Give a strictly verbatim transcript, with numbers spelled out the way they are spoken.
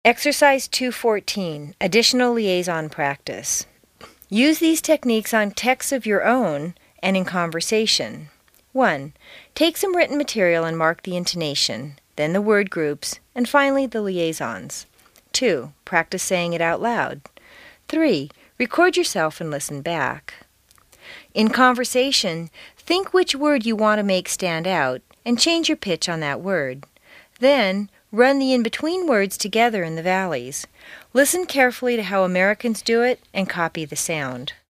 Exercise two fourteen, Additional Liaison Practice. Use these techniques on texts of your own and in conversation. one. Take some written material and mark the intonation, then the word groups, and finally the liaisons. two. Practice saying it out loud. three. Record yourself and listen back. In conversation, think which word you want to make stand out and change your pitch on that word. Then, run the in-between words together in the valleys. Listen carefully to how Americans do it and copy the sound.